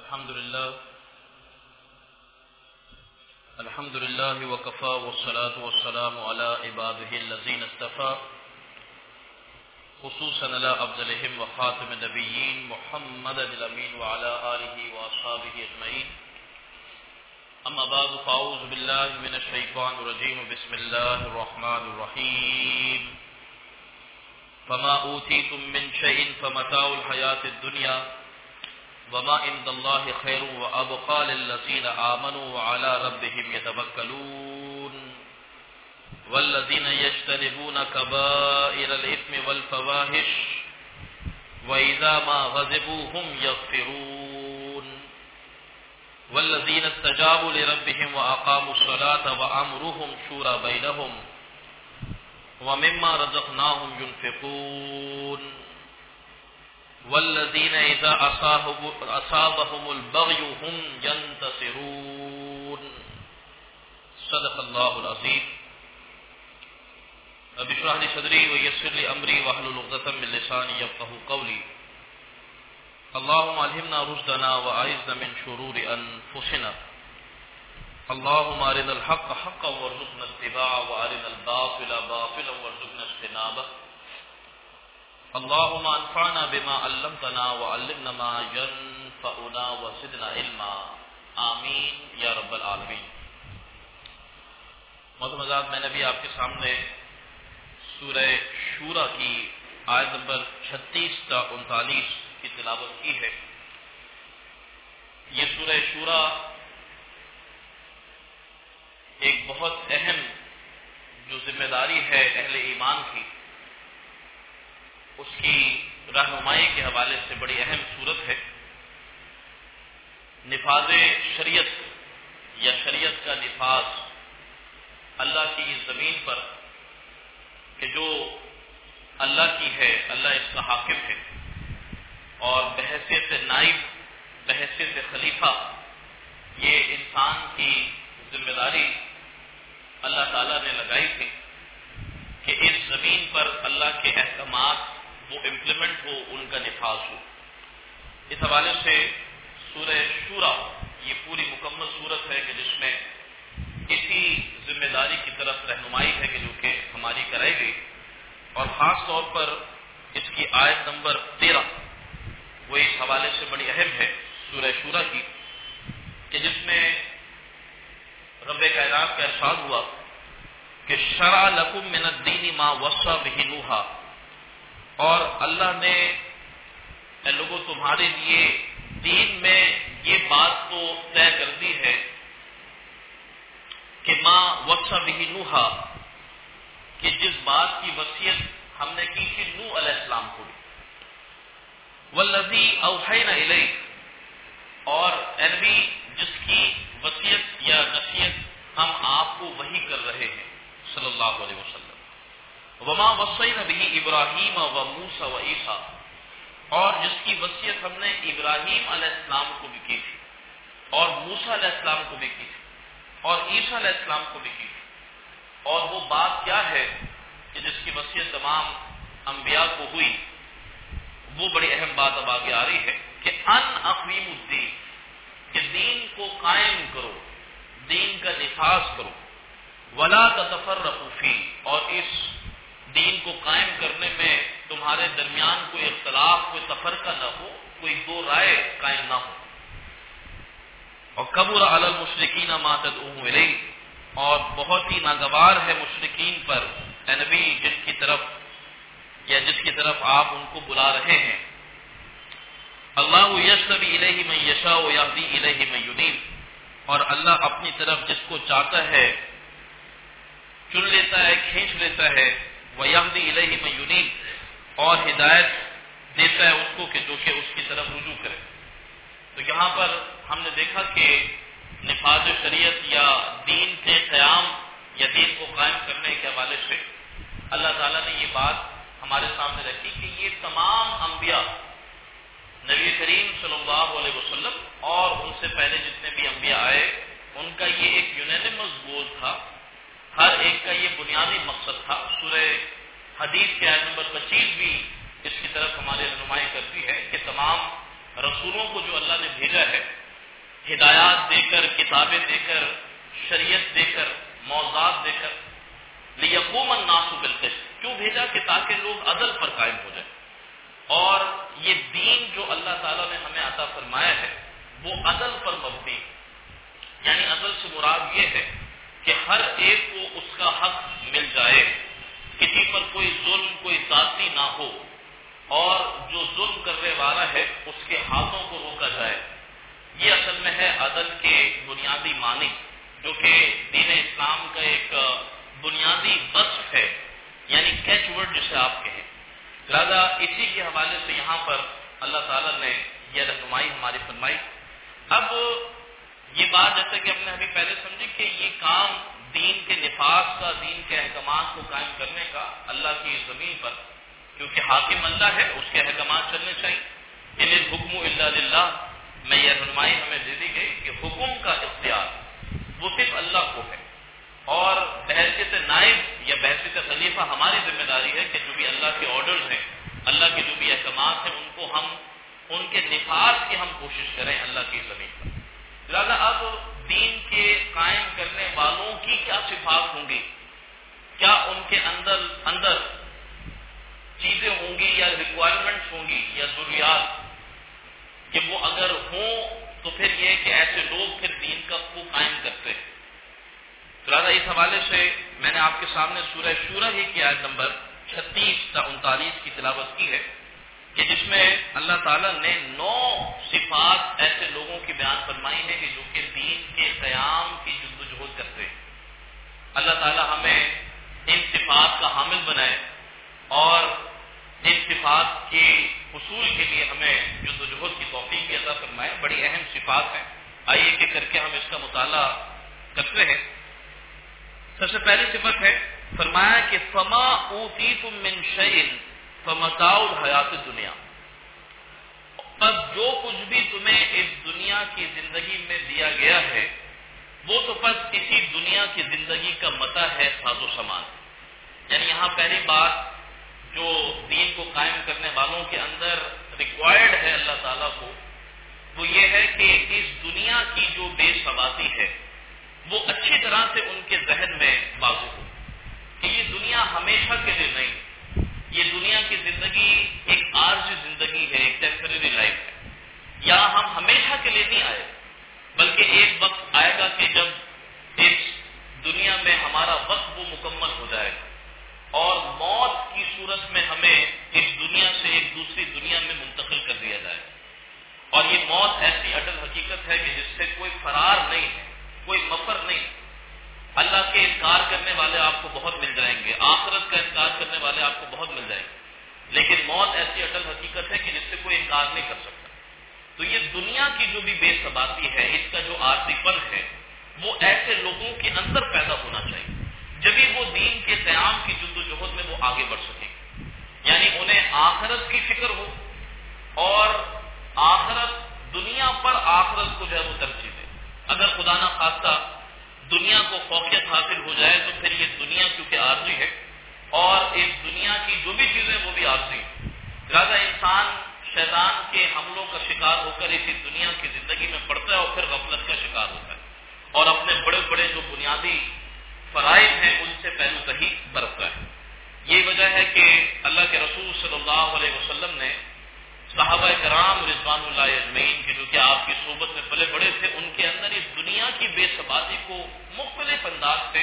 الحمد لله وكفى والصلاة والسلام على عباده الذين اصطفى خصوصا على أفضلهم وخاتم النبيين محمد الأمين وعلى آله وأصحابه أجمعين. أما بعد فأعوذ بالله من الشيطان الرجيم. بسم الله الرحمن الرحيم. فما أوتيتم من شيء فمتاع الحياة الدنيا وما عند الله خير وأبقى للذين آمنوا وعلى ربهم يتوكلون والذين يجتنبون كبائر الإثم والفواحش وإذا ما غضبوا هم يغفرون والذين استجابوا لربهم وأقاموا الصلاة وأمرهم شورى بينهم ومما رزقناهم ينفقون والذين إذا أصابهم البغي هم ينتصرون. صدق الله العظيم. رب اشرح لي صدري ويسر لي أمري واحلل عقدة من لساني يفقهوا قولي. اللهم ألهمنا رشدنا وأعذنا من شرور أنفسنا. اللهم أرنا الحق حقا وارزقنا اتباعه وأرنا الباطل باطلا وارزقنا اجتنابه. اللهم انفعنا بما علمتنا وعلمنا ما ينفعنا وزدنا علما. آمین یا رب العالمین. محترم حضرات، میں نے بھی آپ کے سامنے سورہ شورا کی آیت نمبر 36 تا 39 کی تلاوت کی ہے. یہ سورہ شورا ایک بہت اہم جو ذمہ داری ہے اہل ایمان کی، اس کی رہنمائی کے حوالے سے بڑی اہم صورت ہے. نفاذ شریعت یا شریعت کا نفاذ اللہ کی اس زمین پر کہ جو اللہ کی ہے، اللہ اس کا حاکم ہے، اور بحیثیت نائب، بحیثیت خلیفہ یہ انسان کی ذمہ داری اللہ تعالیٰ نے لگائی تھی کہ اس زمین پر اللہ کے احکامات وہ امپلیمنٹ ہو، ان کا نفاذ ہو. اس حوالے سے سورہ شورا یہ پوری مکمل صورت ہے کہ جس میں اسی ذمہ داری کی طرف رہنمائی ہے کہ جو کہ ہماری کرائی گئی، اور خاص طور پر اس کی آیت نمبر 13 وہ اس حوالے سے بڑی اہم ہے سورہ شورا کی، کہ جس میں رب کائنات کا ارشاد ہوا کہ شرع لکم من الدین ما وصى به نوحا، اور اللہ نے اے لوگوں تمہارے لیے دین میں یہ بات تو طے کر دی ہے کہ ما وصى به نوحا، کہ جس بات کی وصیت ہم نے کی تھی نوح علیہ السلام کو، والذی اوحینا الیک، اور اے نبی جس کی وصیت یا نصیحت ہم آپ کو وحی کر رہے ہیں صلی اللہ علیہ وسلم. وما وصینا به ابراہیم و موسیٰ و عیسیٰ، اور جس کی وصیت ہم نے ابراہیم علیہ السلام کو بھی کی تھی، اور موسیٰ علیہ السلام کو بھی کی تھی، اور عیسیٰ علیہ السلام کو بھی کی تھی. اور وہ بات کیا ہے کہ جس کی وصیت تمام انبیاء کو ہوئی، وہ بڑی اہم بات اب آگے آ رہی ہے کہ ان اقیم الدین، کہ دین کو قائم کرو، دین کا نفاذ کرو، ولا تتفرقوا فیہ، اور اس دین کو قائم کرنے میں تمہارے درمیان کوئی اختلاف، کوئی تفرقہ نہ ہو، کوئی دو رائے قائم نہ ہو. اور کبر علی المشرکین ما تدعوهم الیہ، اور بہت ہی ناگوار ہے مشرکین پر اے نبی جس کی طرف آپ ان کو بلا رہے ہیں. اللہ یجتبی الیہ من یشاء ویہدی الیہ من ینیب، اور اللہ اپنی طرف جس کو چاہتا ہے چن لیتا ہے، کھینچ لیتا ہے. وَيَهْدِي إِلَيْهِ مَن يُنِيبُ، اور ہدایت دیتا ہے اس کو کہ جو کہ اس کی طرف رجوع کرے. تو یہاں پر ہم نے دیکھا کہ نفاذ شریعت یا دین کے قیام یا دین کو قائم کرنے کے حوالے سے اللہ تعالیٰ نے یہ بات ہمارے سامنے رکھی کہ یہ تمام انبیاء، نبی کریم صلی اللہ علیہ وسلم اور ان سے پہلے جتنے بھی انبیاء آئے، ان کا یہ ایک یونینیمس گول تھا، ہر ایک کا یہ بنیادی مقصد تھا. سورہ حدیث کے آیت نمبر 25 بھی اس کی طرف ہماری رہنمائی کرتی ہے کہ تمام رسولوں کو جو اللہ نے بھیجا ہے ہدایات دے کر، کتابیں دے کر، شریعت دے کر، موضوعات دے کر، لیقوم الناس بالقسط، کیوں بھیجا؟ کہ تاکہ لوگ عدل پر قائم ہو جائیں. اور یہ دین جو اللہ تعالیٰ نے ہمیں عطا فرمایا ہے وہ عدل پر مبنی، یعنی عدل سے مراد یہ ہے کہ ہر ایک کو اس کا حق مل جائے، کسی پر کوئی ظلم، کوئی ذاتی نہ ہو، اور جو ظلم کرنے والا ہے اس کے ہاتھوں کو روکا جائے. یہ اصل میں ہے عدل کے بنیادی معنی، جو کہ دین اسلام کا ایک بنیادی وصف ہے، یعنی کیچ ورڈ جسے آپ کہیں. لہٰذا اسی کے حوالے سے یہاں پر اللہ تعالیٰ نے یہ رہنمائی ہماری فرمائی. اب یہ بات جیسے کہ ہم نے ابھی پہلے سمجھی کہ یہ کام دین کے نفاذ کا، دین کے احکامات کو قائم کرنے کا اللہ کی زمین پر، کیونکہ حاکم اللہ ہے، اس کے احکامات چلنے چاہیے. ان الحکم الا للہ میں یہ رہنمائی ہمیں دے دی گئی کہ حکم کا اختیار وہ صرف اللہ کو ہے، اور بحیثیت نائب یا بحیثیت خلیفہ ہماری ذمہ داری ہے کہ جو بھی اللہ کے آرڈرز ہیں، اللہ کے جو بھی احکامات ہیں، ان کو ہم ان کے نفاذ کی ہم کوشش کریں اللہ کی زمین پر. لہٰذا اب دین کے قائم کرنے والوں کی کیا صفات ہوں گی، کیا ان کے اندر چیزیں ہوں گی یا ریکوائرمنٹس ہوں گی یا ضروریات کہ وہ اگر ہوں تو پھر یہ کہ ایسے لوگ پھر دین کا کو قائم کرتے ہیں. لہٰذا اس حوالے سے میں نے آپ کے سامنے سورہ شورى ہی کی آیت نمبر 36 تا 39 کی تلاوت کی ہے کہ جس میں اللہ تعالیٰ نے 9 صفات ایسے لوگوں کی بیان فرمائی ہے کہ جو کہ دین کے قیام کی جدوجہد کرتے ہیں. اللہ تعالیٰ ہمیں ان صفات کا حامل بنائے اور ان صفات کے حصول کے لیے ہمیں جدوجہد کی توفیق عطا فرمائے. بڑی اہم صفات ہیں، آئیے کہ کر کے ہم اس کا مطالعہ کرتے ہیں. سب سے پہلی صفت ہے، فرمایا کہ فما اوتیتم من شیء فمتاع الحیات الدنیا، بس جو کچھ بھی تمہیں اس دنیا کی زندگی میں دیا گیا ہے وہ تو بس اسی دنیا کی زندگی کا متاع ہے، ساز و سامان. یعنی یہاں پہلی بات جو دین کو قائم کرنے والوں کے اندر ریکوائرڈ ہے اللہ تعالیٰ کو، وہ یہ ہے کہ اس دنیا کی جو بے ثباتی ہے وہ اچھی طرح سے ان کے ذہن میں واضح ہو کہ یہ دنیا ہمیشہ کے لیے نہیں، یہ دنیا کی زندگی ایک عارضی زندگی ہے، ایک ٹیمپرری لائف ہے. یہاں ہم ہمیشہ کے لیے نہیں آئے، بلکہ ایک وقت آئے گا کہ جب اس دنیا میں ہمارا وقت وہ مکمل ہو جائے گا اور موت کی صورت میں ہمیں اس دنیا سے ایک دوسری دنیا میں منتقل کر دیا جائے. اور یہ موت ایسی اٹل حقیقت ہے کہ جس سے کوئی فرار نہیں ہے، کوئی مفر نہیں. اللہ کے انکار کرنے والے آپ کو بہت مل جائیں گے، آخرت کا انکار کرنے والے آپ کو بہت مل جائیں گے، لیکن موت ایسی اٹل حقیقت ہے کہ جس سے کوئی انکار نہیں کر سکتا. تو یہ دنیا کی جو بھی بے ثباتی ہے، اس کا جو عارضی پن ہے، وہ ایسے لوگوں کے اندر پیدا ہونا چاہیے جبھی وہ دین کے قیام کی جدوجہد میں وہ آگے بڑھ سکیں. یعنی انہیں آخرت کی فکر ہو اور آخرت، دنیا پر آخرت کو جو ہے وہ ترجیح دے. اگر خدا نہ خواستہ دنیا کو فوقیت حاصل ہو جائے تو پھر یہ دنیا کیونکہ عارضی ہے اور اس دنیا کی جو بھی چیزیں وہ بھی عارضی ہیں. لہٰذا انسان شیطان کے حملوں کا شکار ہو کر اسی دنیا کی زندگی میں پڑتا ہے اور پھر غفلت کا شکار ہوتا ہے اور اپنے بڑے بڑے جو بنیادی فرائض ہیں ان سے پہلو کہیں برتتا ہے. یہی وجہ ہے کہ اللہ کے رسول صلی اللہ علیہ وسلم نے صحابہ کرام رضوان اللہ اجمعین کے جو کہ آپ کی صحبت میں پلے بڑے تھے، ان کے اندر اس دنیا کی بے ثباتی کو مختلف انداز سے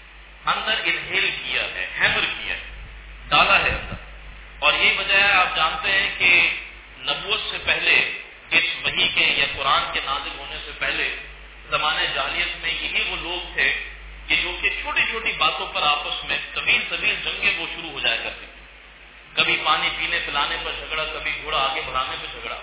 اندر انہیل کیا ہے، ہیمر کیا ہے، ڈالا ہے اندر. اور یہی وجہ ہے، آپ جانتے ہیں کہ نبوت سے پہلے، اس وحی کے یا قرآن کے نازل ہونے سے پہلے زمانے جاہلیت میں یہی وہ لوگ تھے کہ جو کہ چھوٹی چھوٹی باتوں پر آپس میں طویل طویل جنگیں وہ شروع ہو جایا کرتی تھی. کبھی پانی پینے پلانے پر جھگڑا، کبھی گھوڑا آگے بڑھانے پر جھگڑا،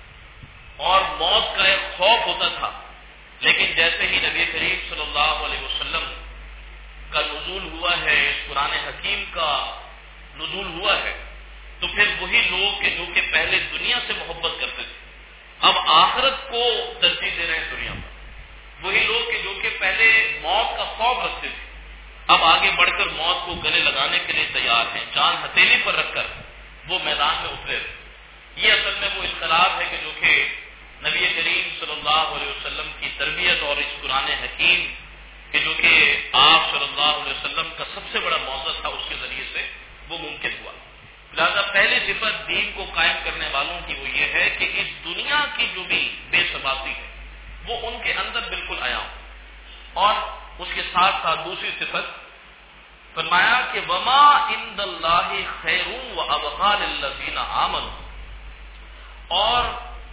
اور موت کا ایک خوف ہوتا تھا. لیکن جیسے ہی نبی کریم صلی اللہ علیہ وسلم کا نزول ہوا ہے، اس قرآن حکیم کا نزول ہوا ہے، تو پھر وہی لوگ کہ جو کہ پہلے دنیا سے محبت کرتے تھے اب آخرت کو ترجیح دے رہے ہیں دنیا پر. وہی لوگ کہ جو کہ پہلے موت کا خوف رکھتے تھے اب آگے بڑھ کر موت کو گلے لگانے کے لیے تیار ہیں، جان ہتھیلی پر رکھ کر وہ میدان میں اترے. یہ اصل میں وہ انقلاب ہے کہ جو کہ نبی کریم صلی اللہ علیہ وسلم کی تربیت اور اس قرآن حکیم کہ جو کہ آپ صلی اللہ علیہ وسلم کا سب سے بڑا موضوع تھا، اس کے ذریعے سے وہ ممکن ہوا۔ لہٰذا پہلی صفت دین کو قائم کرنے والوں کی وہ یہ ہے کہ اس دنیا کی جو بھی بے ثباتی ہے وہ ان کے اندر بالکل آیا ہو۔ اور اس کے ساتھ ساتھ دوسری صفت فرمایا کہ وما عند اللہ خیر وابقى للذین آمنوا، اور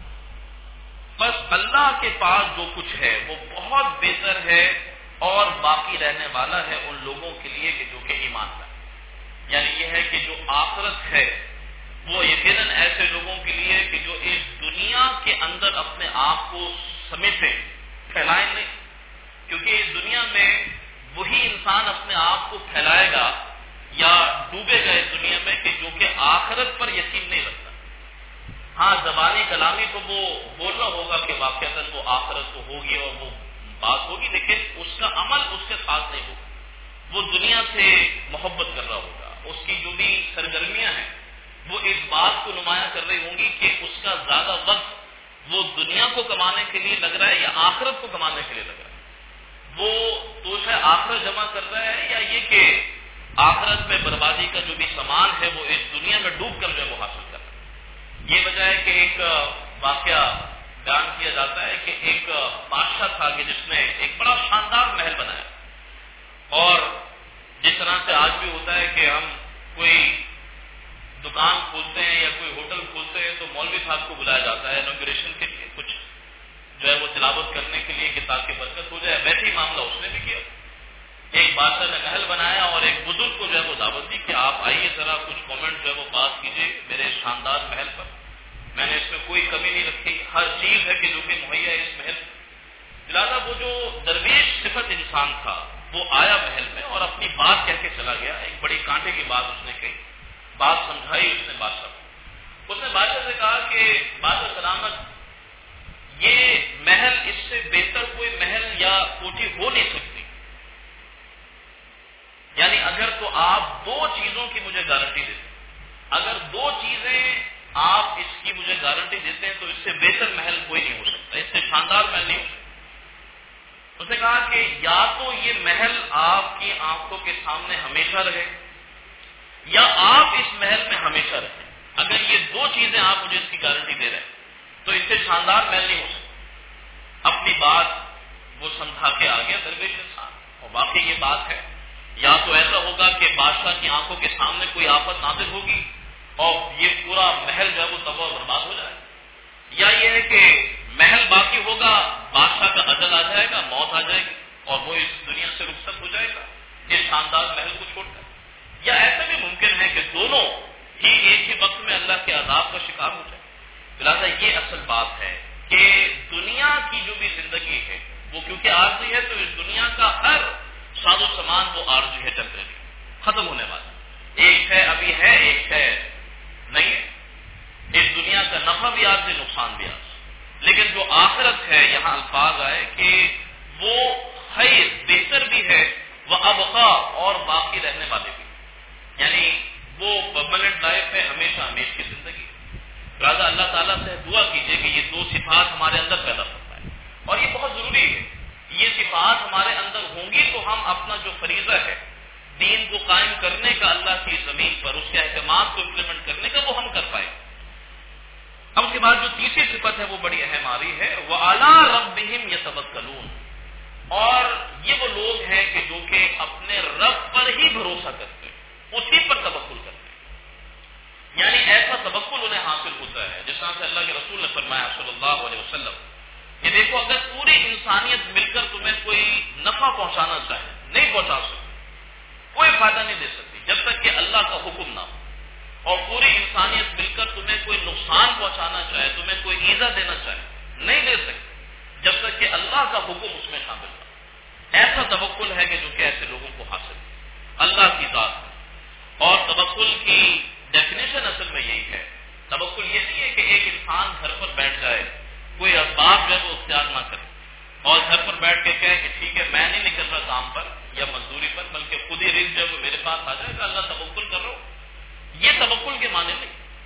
بس اللہ کے پاس جو کچھ ہے وہ بہت بہتر ہے اور باقی رہنے والا ہے ان لوگوں کے لیے کہ جو کہ ایمان کا، یعنی یہ ہے کہ جو آخرت ہے وہ یقیناً ایسے لوگوں کے لیے کہ جو اس دنیا کے اندر اپنے آپ کو سمیٹے، پھیلائیں نہیں، کیونکہ اس دنیا میں وہی انسان اپنے آپ کو پھیلائے گا یا ڈوبے گا اس دنیا میں کہ جو کہ آخرت پر یقین نہیں رکھتا۔ ہاں زبانی کلامی تو وہ بولنا ہوگا کہ واقعتاً وہ آخرت تو ہوگی اور وہ بات ہوگی، لیکن اس کا عمل اس کے ساتھ نہیں ہوگا۔ وہ دنیا سے محبت کر رہا ہوگا، اس کی جو بھی سرگرمیاں ہیں وہ اس بات کو نمایاں کر رہی ہوں گی کہ اس کا زیادہ وقت وہ دنیا کو کمانے کے لیے لگ رہا ہے یا آخرت کو کمانے کے لیے لگ رہا ہے۔ وہ تو ہے آخرت جمع کر رہا ہے یا یہ کہ آخرت میں بربادی کا جو بھی سامان ہے وہ اس دنیا میں ڈوب کر جو وہ حاصل کر رہا ہے۔ یہ وجہ ہے کہ ایک واقعہ بیان کیا جاتا ہے کہ ایک بادشاہ تھا کہ جس نے ایک بڑا شاندار محل بنایا، اور جس طرح سے آج بھی ہوتا ہے کہ ہم کوئی دکان کھولتے ہیں یا کوئی ہوٹل کھولتے ہیں تو مولوی صاحب کو بلایا جاتا ہے انوگریشن کے لیے، کچھ جو ہے وہ تلاوت کرنے کے لیے کہ تاکہ برکت ہو جائے۔ ویسے ہی معاملہ اس نے بھی کیا، ایک بادشاہ نے محل بنایا اور ایک بزرگ کو جو ہے وہ دعوت دی کہ آپ آئیے ذرا کچھ کامنٹ جو ہے وہ پاس کیجیے میرے شاندار محل پر، میں نے اس میں کوئی کمی نہیں رکھی، ہر چیز ہے کہ جو کہ مہیا ہے اس محل میں۔ لہٰذا وہ جو درویش صفت انسان تھا وہ آیا محل میں اور اپنی بات کہہ کے چلا گیا، ایک بڑی کانٹے کی بات اس نے کہی، بات سمجھائی اس نے بادشاہ کو۔ اس نے بادشاہ سے کہا کہ بادشاہ سلامت، یہ محل اس سے بہتر کوئی محل یا کوٹھی ہو نہیں سکتی، یعنی اگر تو آپ دو چیزوں کی مجھے گارنٹی دیتے، اگر دو چیزیں آپ اس کی مجھے گارنٹی دیتے ہیں تو اس سے بہتر محل کوئی نہیں ہو سکتا، اس سے شاندار محل نہیں ہو سکتا۔ اس نے کہا کہ یا تو یہ محل آپ کی آنکھوں کے سامنے ہمیشہ رہے یا آپ اس محل میں ہمیشہ رہیں، اگر یہ دو چیزیں آپ مجھے اس کی گارنٹی دے رہے ہیں تو اس سے شاندار محل نہیں ہو سکتا۔ اپنی بات وہ سمجھا کے آ گیا درویش انسان، اور واقعی یہ بات ہے، یا تو ایسا ہوگا کہ بادشاہ کی آنکھوں کے سامنے کوئی آفت نازل ہوگی اور یہ پورا محل جو ہے وہ تباہ و برباد ہو جائے، یا یہ ہے کہ محل باقی ہوگا، بادشاہ کا اجل آ جائے گا، موت آ جائے گی اور وہ اس دنیا سے رخصت ہو جائے گا اس شاندار محل کو چھوڑ کر، یا ایسا بھی ممکن ہے کہ دونوں ہی ایک ہی وقت میں اللہ کے عذاب کا شکار ہو جائے۔ لہٰذا یہ اصل بات ہے کہ دنیا کی جو بھی زندگی ہے وہ کیونکہ عارضی ہے، تو اس دنیا کا ہر ساز و سامان وہ عارضی ہے، ٹیمپریری، ختم ہونے والا، ایک ہے ابھی ہے، ایک ہے نہیں ہے۔ اس دنیا کا نفع بھی عارضی، نقصان بھی عارضی، لیکن جو آخرت ہے یہاں الفاظ آئے کہ وہ خیر بہتر بھی ہے، وہ ابقا اور باقی رہنے والے بھی، یعنی وہ پرماننٹ لائف ہے، ہمیشہ ہمیشہ کی زندگی۔ لہٰذا اللہ تعالیٰ سے دعا کیجیے کہ یہ دو صفات ہمارے اندر پیدا فرمائے، اور یہ بہت ضروری ہے، یہ صفات ہمارے اندر ہوں گی تو ہم اپنا جو فریضہ ہے دین کو قائم کرنے کا اللہ کی زمین پر، اس کے احکامات کو امپلیمنٹ کرنے کا، وہ ہم کر پائیں۔ اب اس کے بعد جو تیسری صفت ہے وہ بڑی اہم آ رہی ہے، وَعَلَىٰ رَبِّهِمْ يَتَوَكَّلُونَ، اور یہ وہ لوگ ہیں کہ جو کہ اپنے رب پر ہی بھروسہ کرتے ہیں، اسی پر توکل کرتے ہیں، یعنی ایسا توکل انہیں حاصل ہوتا ہے جس طرح سے اللہ کے رسول نے فرمایا صلی اللہ علیہ وسلم کہ دیکھو اگر پوری انسانیت مل کر تمہیں کوئی نفع پہنچانا چاہے نہیں پہنچا سکتی، کوئی فائدہ نہیں دے سکتی جب تک کہ اللہ کا حکم نہ ہو، اور پوری انسانیت مل کر تمہیں کوئی نقصان پہنچانا چاہے، تمہیں کوئی ایذا دینا چاہے، نہیں دے سکتے جب تک کہ اللہ کا حکم اس میں شامل ہو۔ ایسا توکل ہے کہ جو کہ ایسے لوگوں کو حاصل ہے اللہ کی ذات ہے۔ اور توکل کی ڈیفینیشن اصل میں یہی ہے، توکل یہ نہیں ہے کہ ایک انسان گھر پر بیٹھ جائے، کوئی اسباب جو ہے وہ اختیار نہ کرے اور گھر پر بیٹھ کے کہے کہ ٹھیک ہے میں نہیں نکل رہا کام پر یا مزدوری پر، بلکہ خود ہی رزق جو ہے وہ میرے پاس آ جائے گا، اللہ توکل کر رہا ہوں، یہ توکل کے معنی نہیں۔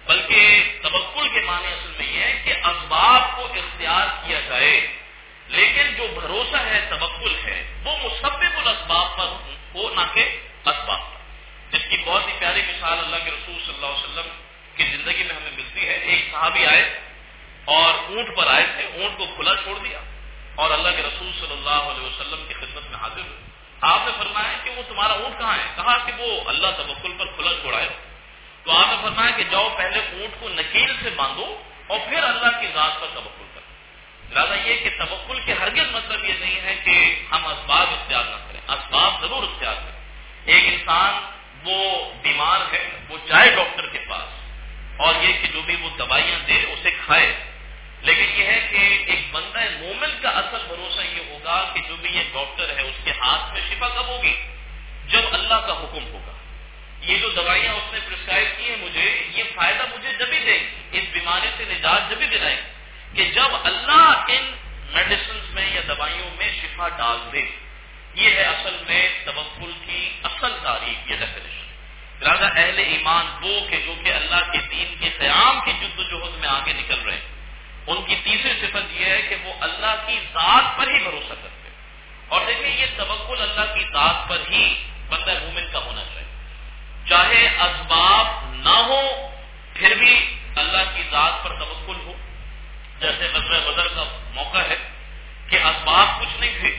بلکہ توکل کے معنی اصل میں یہ ہے کہ اسباب کو اختیار کیا جائے، لیکن جو بھروسہ ہے، توکل ہے، وہ مسبب الاسباب پر ہو، نہ کہ اسباب پر. جس کی بہت ہی پیاری مثال اللہ کے رسول صلی اللہ علیہ وسلم کی زندگی میں ہمیں ملتی ہے. ایک صحابی آئے اور اونٹ پر آئے تھے، اونٹ کو کھلا چھوڑ دیا اور اللہ کے رسول صلی اللہ علیہ وسلم کی خدمت میں حاضر ہوئے. آپ نے فرمایا کہ وہ تمہارا اونٹ کہاں ہے؟ کہا کہ وہ اللہ توکل پر کھلا چھوڑا ہے. تو آپ نے فرمایا کہ جاؤ پہلے اونٹ کو نکیل سے باندھو اور پھر اللہ کی ذات پر توکل کرو. لہٰذا یہ کہ توکل کے ہرگز مطلب یہ نہیں ہے کہ ہم اسباب اختیار نہ کریں، اسباب ضرور اختیار کریں. ایک انسان وہ بیمار ہے، وہ جائے ڈاکٹر کے پاس اور یہ کہ جو بھی وہ دوائیاں دے اسے کھائے، لیکن یہ ہے کہ ایک بندہ مومن کا اصل بھروسہ یہ ہوگا کہ جو بھی یہ ڈاکٹر ہے اس کے ہاتھ میں شفا کب ہوگی؟ جب اللہ کا حکم ہوگا. یہ جو دوائیاں اس نے پرسکرائب کی ہیں مجھے، یہ فائدہ مجھے جب ہی دیں گی، اس بیماری سے نجات جب ہی دلائیں کہ جب اللہ ان میڈیسنز میں یا دوائیوں میں شفا ڈال دے. یہ ہے اصل میں توکل کی اصل تعریف، یہ ڈیفینیشن. لہٰذا اہل ایمان وہ کہ جو کہ اللہ کے دین کے قیام کی جدوجہد میں آگے نکل رہے ہیں، ان کی تیسری صفت یہ ہے کہ وہ اللہ کی ذات پر ہی بھروسہ کرتے ہیں. اور دیکھیں یہ توکل اللہ کی ذات پر ہی بندہ مومن کا ہونا چاہیے. چاہے اسباب نہ ہو پھر بھی اللہ کی ذات پر توکل ہو. جیسے غزوہ بدر کا موقع ہے کہ اسباب کچھ نہیں تھے،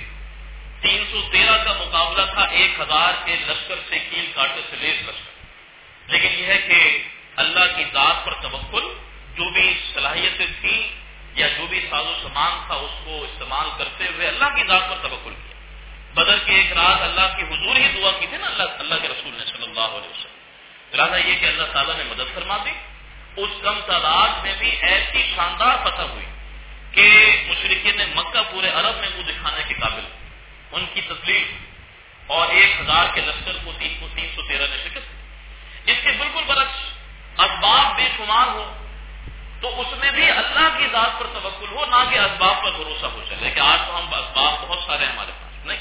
313 کا مقابلہ تھا 1000 کے لشکر سے، کیل کاٹے سے لیس لشکر. لیکن یہ ہے کہ اللہ کی ذات پر توکل، جو بھی صلاحیتیں تھیں یا جو بھی ساز و سامان تھا اس کو استعمال کرتے ہوئے اللہ کی ذات پر توکل کیا. بدر کی ایک رات اللہ کی حضور ہی دعا کی تھی نا اللہ کے رسول نے صلی اللہ علیہ وسلم. لہٰذا یہ کہ اللہ تعالیٰ نے مدد فرما دی. اس کم تعداد میں بھی ایسی شاندار فتح ہوئی کہ مشرکین مکہ پورے عرب میں منہ دکھانے کے قابل، ان کی تسلیم اور 1000 کے لشکر کو 313 نے شکست. اس کے بالکل برعکس اسباب بے شمار ہو تو اس میں بھی اللہ کی ذات پر توکل ہو، نہ کہ اسباب پر بھروسہ ہو چلے کہ آج تو ہم اسباب بہت سارے ہمارے پاس نہیں.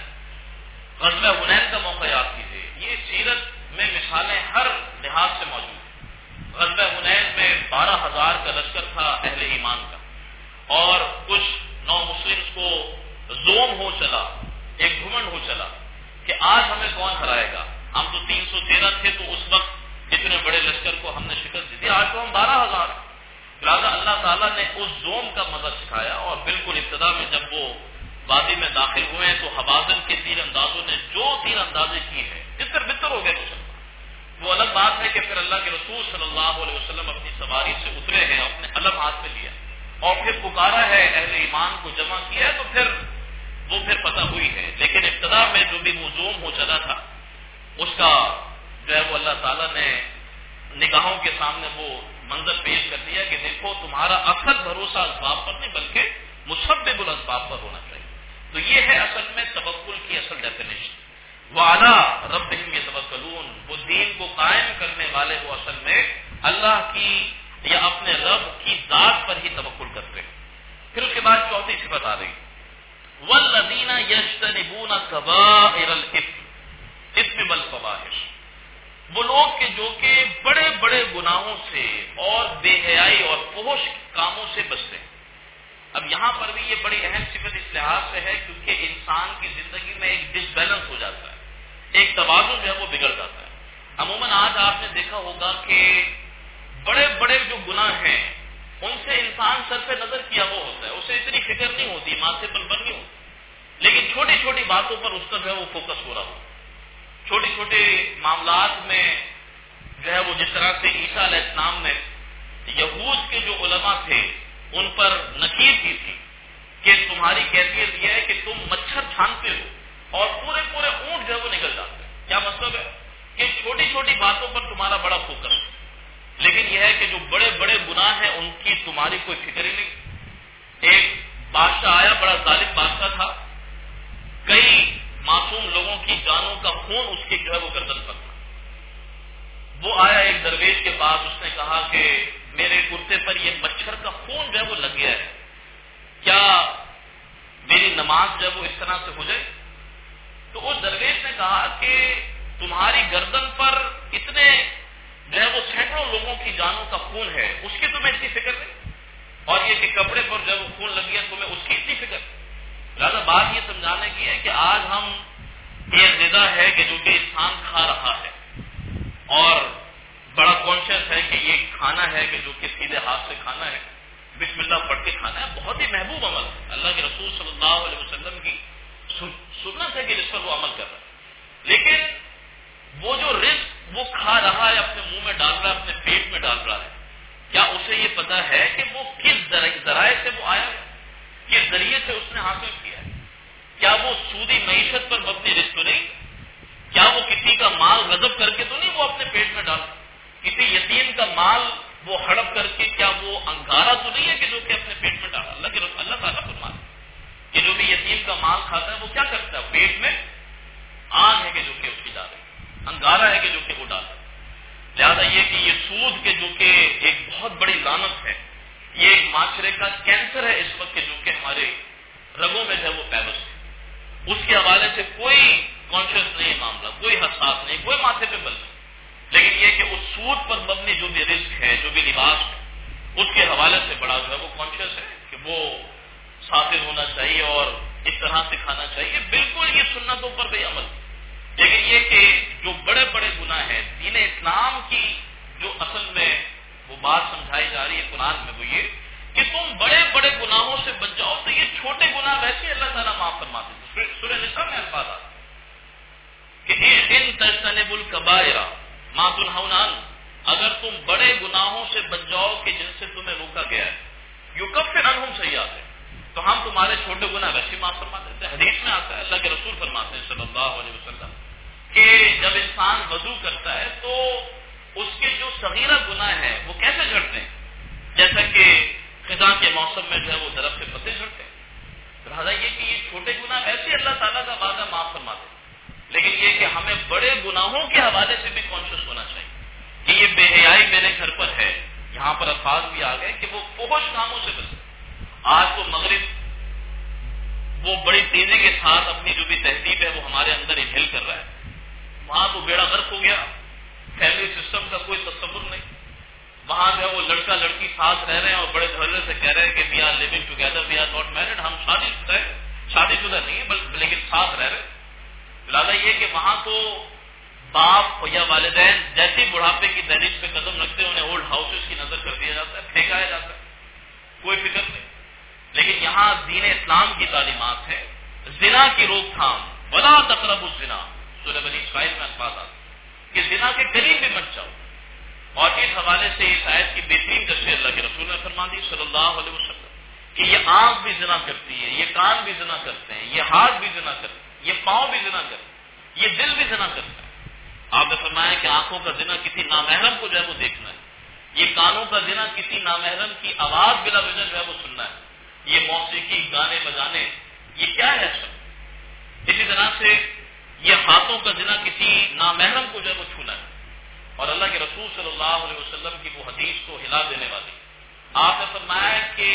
غزوہ حنین کا موقع یاد کیجیے، یہ سیرت میں مثالیں ہر لحاظ سے موجود ہیں. غزوہ حنین میں 12,000 کا لشکر تھا اہل ایمان کا، اور کچھ نو مسلمز کو زوم ہو چلا، ایک گھمنڈ ہو چلا کہ آج ہمیں کون ہرائے گا. ہم تو 313 تھے تو اس وقت اتنے بڑے لشکر کو ہم نے شکست دی تھی، آج تو ہم 12,000. لہٰذا اللہ تعالیٰ نے اس زوم کا مزہ سکھایا اور بالکل ابتدا میں جب وہ وادی میں داخل ہوئے تو حوازن کے تیر اندازوں نے جو تیر اندازے کی ہے بتر بتر ہو گئے مسلمان. وہ الگ بات ہے کہ پھر اللہ کے رسول صلی اللہ علیہ وسلم اپنی سواری سے اترے ہیں، اپنے علم ہاتھ میں لیا اور پھر پکارا ہے، اہل ایمان کو جمع کیا ہے، تو پھر وہ فتح ہوئی ہے. لیکن ابتدا میں جو بھی وہ زوم ہو چلا تھا اس کا جو ہے وہ اللہ تعالیٰ نے نگاہوں کے سامنے وہ منظر پیش کر دیا کہ دیکھو تمہارا اصل بھروسہ اسباب پر نہیں بلکہ مسبب الاسباب پر ہونا چاہیے. تو یہ ہے اصل میں توکل کی اصل ڈیفینیشن. وَعَلَىٰ رَبِّهِمْ يَتَوَكَّلُونَ، وہ دین کو قائم کرنے والے وہ اصل میں اللہ کی یا اپنے رب کی ذات پر ہی توکل کرتے ہیں. پھر اس کے بعد چوتھی صفت آ رہی وَالَّذِينَ يَجْتَنِبُونَ كَبَائِرَ الْإِثْمِ وَالْفَوَاحِشِ، وہ لوگ کہ جو کہ بڑے بڑے گناہوں سے اور بے حیائی اور فحش کاموں سے بچتے ہیں. اب یہاں پر بھی یہ بڑی اہم صفت اس لحاظ سے ہے کیونکہ انسان کی زندگی میں ایک ڈس بیلنس ہو جاتا ہے، ایک توازن جو ہے وہ بگڑ جاتا ہے. عموماً آج آپ نے دیکھا ہوگا کہ بڑے بڑے جو گناہ ہیں ان سے انسان سر پہ نظر کیا وہ ہوتا ہے، اسے اتنی فکر نہیں ہوتی، ماتھے پر بن نہیں ہوتی، لیکن چھوٹی چھوٹی باتوں پر اس کا جو ہے وہ فوکس ہو رہا ہوتا ہے. چھوٹے چھوٹے معاملات میں جو ہے وہ جس طرح سے عیسیٰ علیہ السلام نے یہود کے جو علماء تھے ان پر نکیر کی تھی کہ تمہاری کیفیت یہ ہے کہ تم مچھر چھانتے ہو اور پورے پورے اونٹ جو ہے وہ نکل جاتے ہیں. کیا مطلب ہے کہ چھوٹی چھوٹی باتوں پر تمہارا بڑا فوکس ہے، لیکن یہ ہے کہ جو بڑے بڑے گناہ ہیں ان کی تمہاری کوئی فکر ہی نہیں. ایک بادشاہ آیا، بڑا ظالم بادشاہ تھا، کئی معصوم لوگوں کی جانوں کا خون اس کے جو ہے وہ گردن پر تھا. وہ آیا ایک درویش کے پاس، اس نے کہا کہ میرے کرتے پر یہ مچھر کا خون جو ہے وہ لگ گیا ہے، کیا میری نماز جو ہے وہ اس طرح سے ہو جائے؟ تو اس درویش نے کہا کہ تمہاری گردن پر اتنے جو ہے وہ سینکڑوں لوگوں کی جانوں کا خون ہے، اس کی تمہیں اتنی فکر نہیں، اور یہ کہ کپڑے پر جب وہ خون لگ گیا تمہیں اس کی اتنی فکر. لہٰذا بات یہ سمجھانے کی ہے کہ آج ہم یہ غذا ہے کہ جو کہ انسان کھا رہا ہے اور بڑا کانشیس ہے کہ یہ کھانا ہے کہ جو کہ سیدھے ہاتھ سے کھانا ہے، بسم اللہ پڑھ کے کھانا ہے، بہت ہی محبوب عمل ہے. اللہ کے رسول صلی اللہ علیہ وسلم کی سنت ہے کہ جس پر وہ عمل کر رہا ہے. لیکن وہ جو رزق وہ کھا رہا ہے، اپنے منہ میں ڈال رہا ہے، اپنے پیٹ میں ڈال رہا ہے، کیا اسے یہ پتا ہے کہ وہ کس ذرائع سے وہ آیا ہے، کس ذریعے سے اس نے حاصل کیا ہے؟ کیا وہ سودی معیشت پر مبنی رزق تو نہیں؟ کیا وہ کسی کا مال غضب کر کے تو نہیں وہ اپنے پیٹ میں ڈالتا؟ کسی یتیم کا مال وہ ہڑپ کر کے کیا وہ انگارہ تو نہیں ہے کہ جو کہ اپنے پیٹ میں ڈالا؟ اللہ تعالیٰ فرماتا ہے کہ جو بھی یتیم کا مال کھاتا ہے وہ کیا کرتا ہے؟ پیٹ میں آگ ہے کہ جو کہ اس کی ڈالے، انگارہ ہے کہ جو کہ وہ ڈالتا ہے. لہٰذا یہ کہ یہ سود کے جو کہ ایک بہت بڑی لعنت ہے، یہ ایک معاشرے کا کینسر ہے اس وقت کے جو کہ ہمارے رگوں میں ہے وہ پیوست ہے. اس کے حوالے سے کوئی کانشیس نہیں ہے معاملہ، کوئی حساس نہیں، کوئی ماتھے پہ بل نہیں. لیکن یہ کہ اس سود پر مبنی جو بھی رزق ہے، جو بھی لباس ہے، اس کے حوالے سے بڑا جو ہے وہ کانشیس ہے کہ وہ ساتھ ہونا چاہیے اور اس طرح سے کھانا چاہیے. بالکل یہ سنتوں پر بھی عمل. لیکن یہ کہ جو بڑے بڑے گناہ ہیں دین اسلام کی جو اصل میں وہ بات سمجھائی جا رہی ہے قرآن میں، وہ یہ کہ تم بڑے بڑے گناہوں سے بچ جاؤ. تو یہ چھوٹے گناہ ویسے اللہ تعالیٰ معاف فرماتے ہیں. سورہ نساء میں الفاظ آتے کہ ان تجتنبوا الکبائر ما تنہون عنہ، اگر تم بڑے گناہوں سے بچ جاؤ کہ جن سے تمہیں روکا گیا ہے، یکفر عنہم سیئاتہم، تو ہم تمہارے چھوٹے گناہ ویسے معاف فرما دیتے ہیں. حدیث میں آتا ہے، اللہ کے رسول فرماتے ہیں صلی اللہ علیہ وسلم کہ جب انسان وضو کرتا ہے تو اس کے جو صغیرہ گناہ ہیں وہ کیسے جھڑتے ہیں؟ جیسا کہ خزاں کے موسم میں جو ہے وہ درخت سے پتے جھڑتے ہیں. لہٰذا یہ کہ یہ چھوٹے گناہ ویسے اللہ تعالیٰ کا وعدہ معاف فرماتے ہیں. لیکن یہ کہ ہمیں بڑے گناہوں کے حوالے سے بھی کانشیس ہونا چاہیے کہ یہ بے حیائی میرے گھر پر ہے. یہاں پر الفاظ بھی آ گئے کہ وہ فحش کاموں سے بچے. آج تو مغرب وہ بڑی تیزی کے ساتھ اپنی جو بھی تہذیب ہے وہ ہمارے اندر انہیل کر رہا ہے. وہاں تو بیڑا غرق ہو گیا، فیملی سسٹم کا کوئی تصور نہیں. وہاں جو ہے وہ لڑکا لڑکی ساتھ رہ رہے ہیں اور بڑے دھڑے سے کہہ رہے ہیں کہ we are living together, we are not married, ہم شادی شدہ نہیں ہے لیکن ساتھ رہ رہے ہیں. لہٰذا یہ کہ وہاں تو باپ یا والدین جیسے بڑھاپے کی دہلیز پہ قدم رکھتے ہیں انہیں اولڈ ہاؤسز کی نظر کر دیا جاتا ہے، پھینکایا جاتا ہے، کوئی فکر نہیں. لیکن یہاں دین اسلام کی تعلیمات ہے زنا کی روک تھام، ولا تقربوا الزنا، سورہ بنی اسرائیل میں الفاظ آتے کہ زنا کے قریب بھی مت جاؤ. اور اس حوالے سے اس آیت کی بہترین تفسیر اللہ کے رسول نے فرما دی صلی اللہ علیہ وسلم کہ یہ آنکھ بھی زنا کرتی ہے، یہ کان بھی زنا کرتے ہیں، یہ ہاتھ بھی زنا کرتے ہیں، یہ پاؤں بھی زنا کرتے ہیں، یہ دل بھی زنا کرتا ہے. آپ نے فرمایا کہ آنکھوں کا زنا کسی نامحرم کو جو ہے وہ دیکھنا ہے، یہ کانوں کا زنا کسی نامحرم کی آواز بلا وجہ جو ہے وہ سننا ہے، یہ موسیقی گانے بجانے یہ کیا ہے سب. اسی طرح سے یہ ہاتھوں کا زنا کسی نامحرم کو جو ہے وہ چھونا ہے. اور اللہ کے رسول صلی اللہ علیہ وسلم کی وہ حدیث کو ہلا دینے والی، آپ نے فرمایا کہ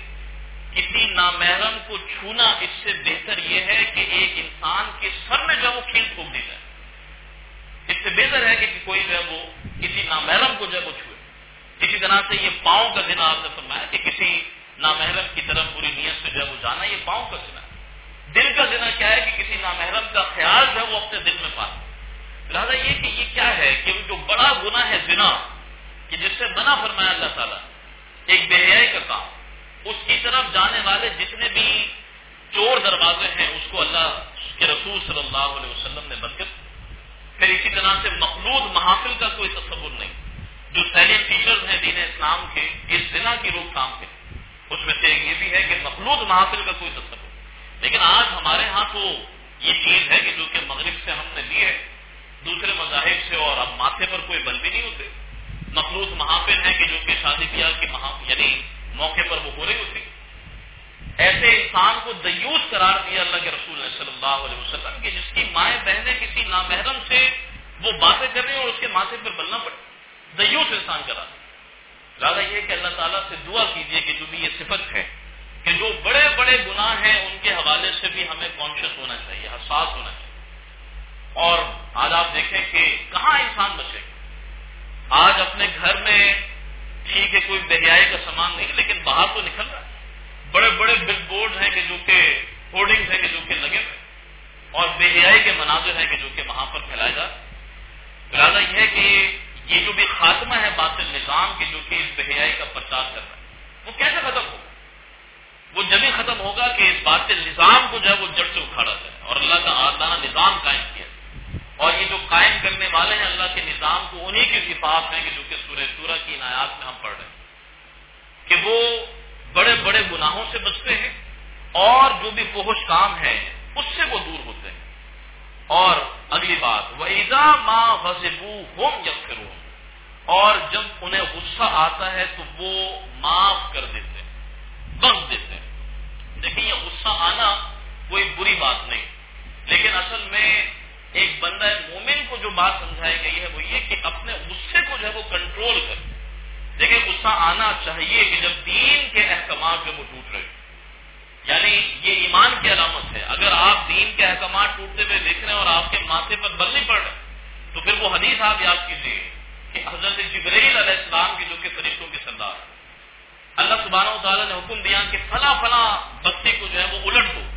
کسی نامحرم کو چھونا اس سے بہتر یہ ہے کہ ایک انسان کے سر میں جو ہے وہ کھیل پھونک دی جائے. اس سے بہتر ہے کہ کوئی جو ہے وہ کسی نامحرم کو جو ہے وہ چھوئے. اسی طرح سے یہ پاؤں کا زنا آپ نے فرمایا کہ کسی نامحرم کی طرف پوری نیت سے جو ہے وہ جانا، یہ پاؤں کا زنا. دل کا زنا کیا ہے کہ کسی نامحرم کا خیال جو ہے وہ اپنے دل میں پانا. لہٰذا یہ کہ یہ کیا ہے کہ جو بڑا گناہ ہے زنا، کہ جس سے منع فرمایا اللہ تعالیٰ، ایک بے حیائی کا کام، اس کی طرف جانے والے جتنے بھی چور دروازے ہیں اس کو اللہ کے رسول صلی اللہ علیہ وسلم نے بند کر. پھر اسی طرح سے مخلوط محافل کا کوئی تصور نہیں. جو سیلنٹ فیچرز ہیں دین اسلام کے اس زنا کی روک تھام کے، اس میں سے یہ بھی ہے کہ مخلوط محافل کا کوئی تصور. لیکن آج ہمارے ہاں تو یہ چیز ہے کہ جو کہ مغرب سے ہم نے لی ہے، دوسرے مذاہب سے، اور اب ماتھے پر کوئی بل بھی نہیں ہوتے. مخلوط محافل ہیں کہ جو کہ شادی بیاہ کے یعنی موقع پر وہ ہو رہی ہوتی. ایسے انسان کو دیوس قرار دیا اللہ کے رسول نے صلی اللہ علیہ وسلم کہ جس کی مائیں بہنیں کسی نامحرم سے وہ باتیں کر رہی ہیں اور اس کے ماتھے پر بلنا پڑے، دیوس انسان قرار. لہٰذا یہ کہ اللہ تعالیٰ سے دعا کیجیے کہ جو بھی یہ صفت ہے کہ جو بڑے بڑے گناہ ہیں ان کے حوالے سے بھی ہمیں کانشیس ہونا چاہیے، حساس ہونا چاہیے. اور آج آپ دیکھیں کہ کہاں انسان بچے گا، آج اپنے گھر میں ٹھیک ہے کوئی بہیائی کا سامان نہیں، لیکن باہر تو نکل رہا ہے، بڑے بڑے بل بورڈ ہیں کہ جو کہ ہورڈنگز ہیں کہ جو کہ لگے ہوئے، اور بہیائی کے مناظر ہیں کہ جو کہ وہاں پر پھیلائے جا رہے۔ لہٰذا یہ ہے کہ یہ جو بھی خاتمہ ہے باطل نظام کی جو کہ اس بہیائی کا پرچار کر رہا ہے، وہ کیسے ختم ہوگا؟ وہ جب ہی ختم ہوگا کہ اس باطل نظام کو جو ہے وہ جڑ سے اکھاڑا جائے اور اللہ کا عادلانہ نظام قائم کیا جائے۔ اور یہ جو قائم کرنے والے ہیں اللہ کے نظام کو، انہی کی صفات ہیں کہ جو کہ سورہ شورى کی ان آیات میں ہم پڑھ رہے ہیں کہ وہ بڑے بڑے گناہوں سے بچتے ہیں اور جو بھی فحش کام ہے اس سے وہ دور ہوتے ہیں۔ اور اگلی بات وَإِذَا مَا غَضِبُوا هُمْ يَغْفِرُونَ، اور جب انہیں غصہ آتا ہے تو وہ معاف کر دیتے ہیں، بخش دیتے ہیں۔ دیکھیں یہ غصہ آنا کوئی بری بات نہیں، لیکن اصل میں ایک بندہ مومن کو جو بات سمجھائی گئی ہے وہ یہ کہ اپنے غصے کو جو ہے وہ کنٹرول کر۔ دیکھیں غصہ آنا چاہیے کہ جب دین کے احکامات جو وہ ٹوٹ رہے، یعنی یہ ایمان کی علامت ہے۔ اگر آپ دین کے احکامات ٹوٹتے ہوئے دیکھ رہے ہیں اور آپ کے ماتھے پر بل نہیں پڑ رہے تو پھر وہ حدیث آپ یاد کیجیے کہ حضرت جبرائیل علیہ السلام کی جو کہ فرشتوں کے سردار، اللہ سبحانہ و تعالیٰ نے حکم دیا کہ فلاں فلاں بستی کو جو ہے وہ الٹ دو،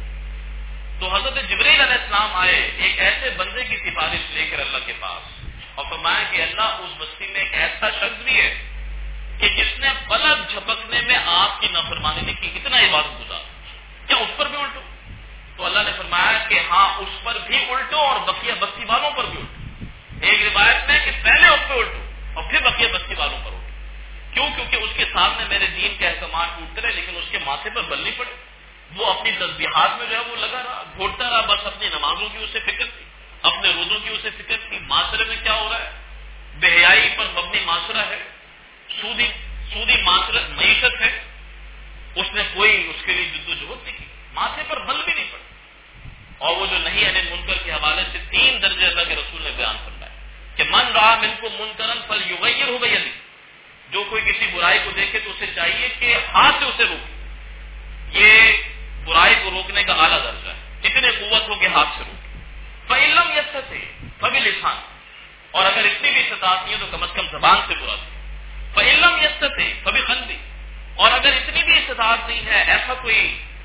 تو حضرت جبرائیل علیہ السلام آئے ایک ایسے بندے کی سفارش لے کر اللہ کے پاس اور فرمایا کہ اللہ اس بستی میں ایک ایسا شخص بھی ہے کہ جس نے پلک جھپکنے میں آپ کی نافرمانی نہیں کی، اتنا عبادت گزار، کیا اس پر بھی الٹو؟ تو اللہ نے فرمایا کہ ہاں اس پر بھی الٹو اور بقیہ بستی والوں پر بھی الٹو۔ ایک روایت میں کہ پہلے اس پہ الٹو اور پھر بقیہ بستی والوں پر الٹو۔ کیوں؟ کیونکہ اس کے سامنے میرے دین کے احکامات ٹوٹتے رہے لیکن اس کے ماتھے پر بل نہیں پڑے، وہ اپنی تسبیحات میں جو ہے وہ لگا رہا، گھوٹتا رہا، بس اپنی نمازوں کی اسے فکر تھی، اپنے روزوں کی اسے فکر تھی۔ معاشرے میں کیا ہو رہا ہے؟ بہیائی پر مبنی معاشرہ ہے، سودی معیشت ہے، اس نے کوئی اس کے لیے جدوجہد نہیں کی، ماتھے پر بل بھی نہیں پڑا۔ اور وہ جو نہیں ہے منکر کے حوالے سے 3 درجے اللہ کے رسول نے بیان فرمایا کہ من رأى منکم منکرا فلیغیرہ بیدہ، جو کوئی کسی برائی کو دیکھے تو اسے چاہیے کہ ہاتھ سے اسے روکے۔ یہ برائی کو روکنے کا اعلیٰ درجہ ہے، اتنے قوت ہو کہ ہاتھ سے روکے۔ فإن لم يستطع فبلسان، اور اگر اتنی بھی استطاعت نہیں ہے تو کم از کم زبان سے برا دے۔ فإن لم يستطع فبقلبه، اور اگر اتنی بھی استطاعت نہیں ہے، ایسا کوئی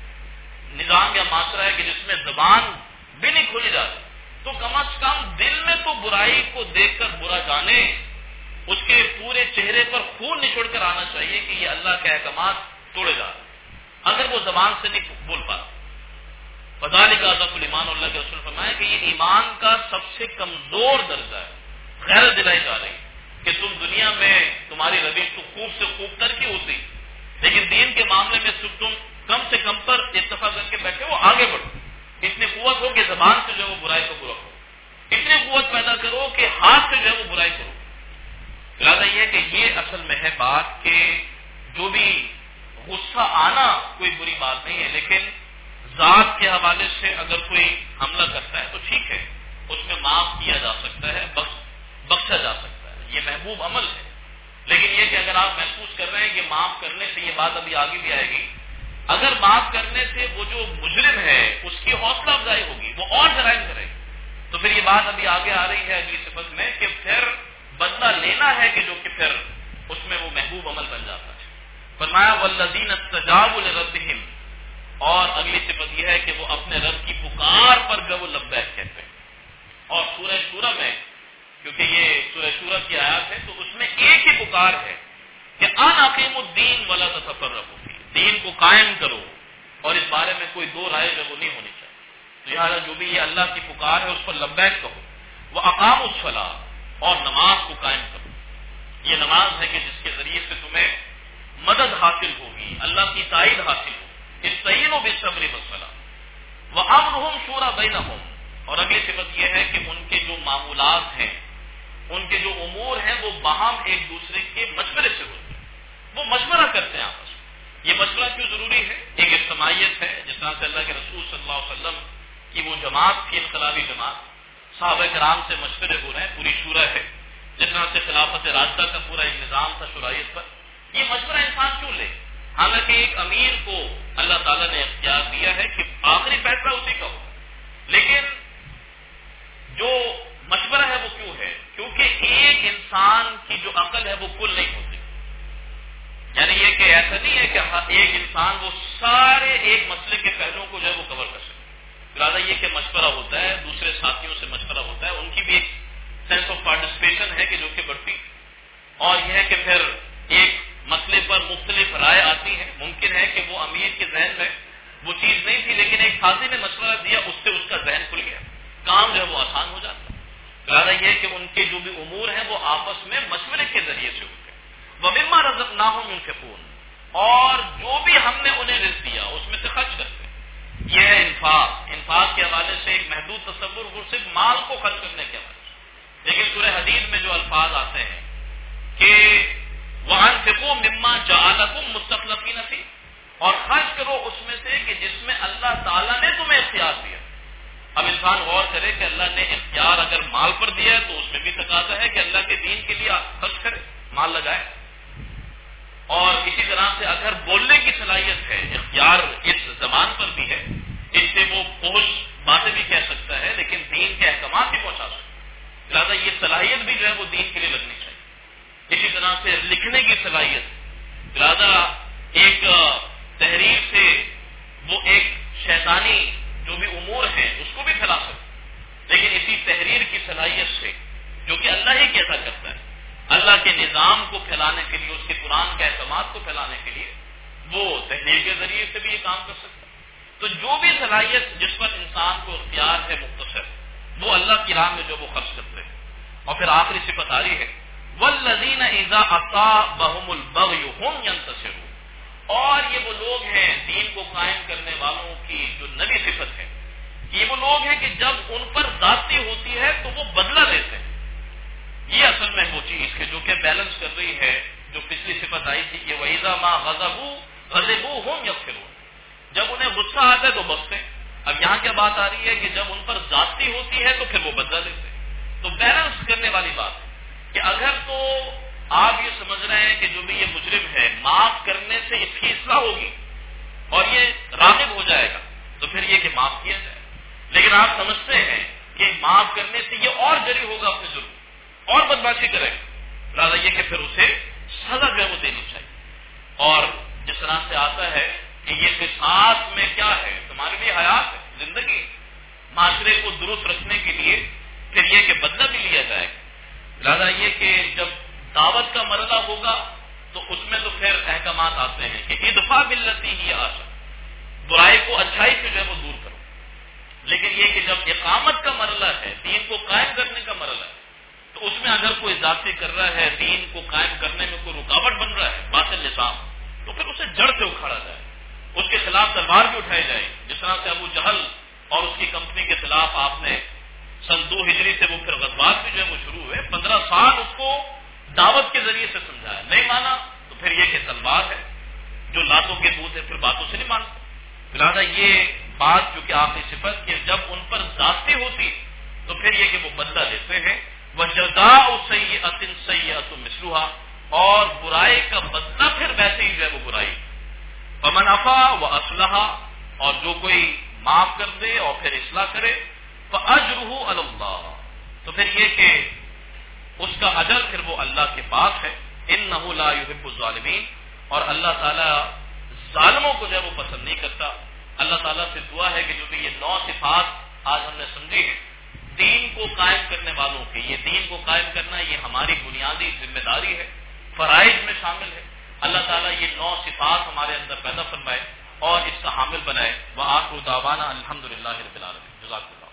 نظام یا معاشرہ ہے کہ جس میں زبان بھی نہیں کھولی جاتی، تو کم از کم دل میں تو برائی کو دیکھ کر برا جانے، اس کے پورے چہرے پر خون نچوڑ کر آنا چاہیے کہ یہ اللہ کے احکامات توڑے جا رہے، اگر وہ زبان سے نہیں بول پاتا۔ فذلک اضعف الایمان، اللہ کے رسول فرمایا کہ یہ ایمان کا سب سے کمزور درجہ ہے۔ غیرت دلائی جا رہی کہ تم دنیا میں تمہاری روش تو خوب سے خوب تر کی ہوتی، لیکن دین کے معاملے میں تم کم سے کم پر اتفاق کر کے بیٹھے ہو، آگے بڑھو، اتنی قوت ہو کہ زبان سے جو ہے وہ برائی کو برا کرو، اتنی قوت پیدا کرو کہ ہاتھ سے جو ہے وہ برائی کرو۔ لہٰذا یہ کہ یہ اصل میں ہے بات کہ جو بھی غصہ آنا کوئی بری بات نہیں ہے، لیکن ذات کے حوالے سے اگر کوئی حملہ کرتا ہے تو ٹھیک ہے، اس میں معاف کیا جا سکتا ہے، بخشا جا سکتا ہے، یہ محبوب عمل ہے۔ لیکن یہ کہ اگر آپ محسوس کر رہے ہیں کہ معاف کرنے سے، یہ بات ابھی آگے بھی آئے گی، اگر معاف کرنے سے وہ جو مجرم ہے اس کی حوصلہ افزائی ہوگی، وہ اور جرائم کرے گی، تو پھر یہ بات ابھی آگے آ رہی ہے اگلی صفت میں کہ پھر بدلہ لینا ہے کہ جو کہ پھر اس میں وہ محبوب عمل بن جاتا ہے۔ فرمایا والذین استجابوا لربہم، اور اگلی صفت یہ ہے کہ وہ اپنے رب کی پکار پر جو وہ لبیک کہتے ہیں۔ اور سورہ شورى میں، کیونکہ یہ سورہ شورى کی آیات ہے تو اس میں ایک ہی پکار ہے کہ ان اقیموا الدین ولا تتفرقوا فیہ، دین کو قائم کرو اور اس بارے میں کوئی دو رائے جو وہ نہیں ہونی چاہیے۔ تو لہٰذا جو بھی یہ اللہ کی پکار ہے اس پر لبیک کہو۔ واقاموا الصلاۃ، اور نماز کو قائم کرو۔ یہ نماز ہے کہ جس کے ذریعے سے تمہیں مدد حاصل ہوگی، اللہ کی تائید حاصل ہوگی۔ استعینوا بالصبر والصلاۃ وامرهم شورى بینہم، اور اگلی صفت یہ ہے کہ ان کے جو معمولات ہیں، ان کے جو امور ہیں وہ باہم ایک دوسرے کے مشورے سے ہوتے ہیں، وہ مشورہ کرتے ہیں آپس میں۔ یہ مشورہ کیوں ضروری ہے؟ ایک اجتماعیت ہے، جس طرح سے اللہ کے رسول صلی اللہ علیہ وسلم کی وہ جماعت تھی، انقلابی جماعت، صحابہ کرام سے مشورے ہو رہے ہیں، پوری شورا ہے، جس طرح سے خلافت راشدہ کا پورا ایک نظام تھا شورائیت پر۔ یہ مشورہ انسان کیوں لے؟ حالانکہ ایک امیر کو اللہ تعالیٰ نے اختیار دیا ہے کہ آخری فیصلہ اسی کا ہو، لیکن جو مشورہ ہے وہ کیوں ہے؟ کیونکہ ایک انسان کی جو ایک انسان وہ سارے ایک مسئلے کے پہلوؤں کو جو ہے وہ کور کر سکے. لہٰذا یہ کہ مشورہ ہوتا ہے، دوسرے ساتھیوں سے مشورہ ہوتا ہے، ان کی بھی ایک سینس آف پارٹیسپیشن ہے کہ جو کہ بڑھتی، اور یہ ہے کہ پھر ایک مسئلے پر مختلف رائے آتی ہے. ممکن ہے کہ وہ امیر کے ذہن میں وہ چیز نہیں تھی، لیکن ایک قاضی نے مشورہ دیا، اس سے اس کا ذہن کھل گیا، کام جو ہے وہ آسان ہو جاتا ہے. لہٰذا یہ کہ ان کے جو بھی امور ہیں وہ آپس میں مشورے کے ذریعے سے ہوتے ہیں. وَمِمَّا رَزَقْنَاهُمْ يُنْفِقُونَ، اور جو بھی ہم نے انہیں رزق دیا اس میں سے خرچ کرتے ہیں. یہ ہے انفاق. انفاق کے حوالے سے ایک محدود تصور وہ صرف مال کو خرچ کرنے کے حوالے سے، لیکن سورہ حدید میں جو الفاظ آتے ہیں کہ وَأَنفِقُوا مِمَّا جَعَلَكُمْ مُسْتَخْلَفِينَ فِيهِ، اور خرچ کرو اس میں سے کہ جس میں اللہ تعالیٰ نے تمہیں اختیار دیا. اب انسان غور کرے کہ اللہ نے اختیار اگر مال پر دیا ہے تو اس میں بھی تقاضا ہے کہ اللہ کے دین کے لیے خرچ کرے، مال لگائے. اور اسی طرح سے اگر بولنے کی صلاحیت ہے، اختیار اس زبان پر بھی ہے، اس سے وہ پہنچ باتیں بھی کہہ سکتا ہے لیکن دین کے احکامات بھی پہنچا سکتا ہے. لہٰذا یہ صلاحیت بھی جو ہے وہ دین کے لیے لگنی چاہیے. اسی طرح سے لکھنے کی صلاحیت، لہٰذا ایک تحریر سے وہ ایک شیطانی جو بھی امور ہیں اس کو بھی پھیلا سکتے، لیکن اسی تحریر کی صلاحیت سے جو کہ اللہ ہی کیسا کرتا ہے، اللہ کے نظام کو پھیلانے کے لیے، اس کے قرآن کے احکامات کو پھیلانے کے لیے وہ تحریر کے ذریعے سے بھی یہ کام کر سکتا ہے. تو جو بھی صلاحیت جس پر انسان کو اختیار ہے مختصر، وہ اللہ کی راہ میں جو وہ خرچ کرتے ہیں. اور پھر آخری صفت آ رہی ہے وَالَّذِينَ إِذَا أَصَابَهُمُ الْبَغْيُ هُمْ يَنْتَصِرُونَ، اور یہ وہ لوگ ہیں دین کو قائم کرنے والوں کی جو نبی صفت ہے، یہ وہ لوگ ہیں کہ جب ان پر ذاتی ہوتی ہے تو وہ بدلہ لیتے ہیں. یہ اصل میں وہ چیز ہے جو کہ بیلنس کر رہی ہے جو پچھلی صفت آئی تھی کہ وَإِذَا مَا غَضِبُوا هُمْ يَغْفِرُونَ، جب انہیں غصہ آتا ہے تو بخشتے ہیں. اب یہاں کیا بات آ رہی ہے کہ جب ان پر ذاتی ہوتی ہے تو پھر وہ بدلہ لیتے ہیں. تو بیلنس کرنے والی بات ہے کہ اگر تو آپ یہ سمجھ رہے ہیں کہ جو بھی یہ مجرم ہے معاف کرنے سے یہ فیصلہ ہوگی اور یہ راغب ہو جائے گا تو پھر یہ کہ معاف کیا جائے، لیکن آپ سمجھتے ہیں کہ معاف کرنے سے یہ اور جری ہوگا اپنے جرم اور بدمعاشی کرے گا، لہٰذا یہ کہ پھر اسے سزا جو ہے وہ دینی چاہیے. اور جس طرح سے آتا ہے کہ یہ قصاص میں کیا ہے، تمہاری بھی حیات ہے، زندگی، معاشرے کو درست رکھنے کے لیے پھر یہ کہ بدلہ بھی لیا جائے گا. لہٰذا یہ کہ جب دعوت کا مرحلہ ہوگا تو اس میں تو پھر احکامات آتے ہیں کہ ادفع باللتی ہی احسن، برائی کو اچھائی سے جو ہے وہ دور کرو. لیکن یہ کہ جب اقامت کا مرحلہ ہے، دین کو قائم کرنے کا مرحلہ ہے، تو اس میں اگر کوئی ذاتی کر رہا ہے، دین کو قائم کرنے میں کوئی رکاوٹ بن رہا ہے، باطل نظام، تو پھر اسے جڑ سے اکھاڑا جائے، اس کے خلاف تلوار بھی اٹھائی جائے. جس طرح سے ابو جہل اور اس کی کمپنی کے خلاف آپ نے سن 2 ہجری سے وہ پھر غزوات بھی جو ہے وہ شروع ہوئے، 15 سال اس کو دعوت کے ذریعے سے سمجھایا، نہیں مانا تو پھر یہ کہ تلوار ہے، جو لاتوں کے بوت ہے پھر باتوں سے نہیں مانتا. لہٰذا یہ بات جو کہ آخری صفت کہ جب ان پر ذاتی ہوتی تو پھر یہ کہ وہ بدلہ لیتے ہیں. وَجَزَاءُ سَيِّئَةٍ سَيِّئَةٌ مِثْلُهَا، اور برائی کا بدلہ پھر ویسے ہی جو ہے وہ برائی. فَمَنْ عَفَا وَأَصْلَحَ، اور جو کوئی معاف کر دے اور پھر اصلاح کرے، فَأَجْرُهُ عَلَى اللَّهِ، تو پھر یہ کہ اس کا اجر پھر وہ اللہ کے پاس ہے. إِنَّهُ لَا يُحِبُّ الظَّالِمِينَ، اور اللہ تعالیٰ ظالموں کو جو ہے وہ پسند نہیں کرتا. اللہ تعالیٰ سے دعا ہے کہ جو بھی یہ 9 صفات آج ہم نے سمجھی ہیں دین کو قائم کرنے والوں کے، یہ دین کو قائم کرنا یہ ہماری بنیادی ذمہ داری ہے، فرائض میں شامل ہے. اللہ تعالیٰ یہ 9 صفات ہمارے اندر پیدا فرمائے اور اس کا حامل بنائے. وآخر دعوانا الحمدللہ رب العالمین. جزاک اللہ.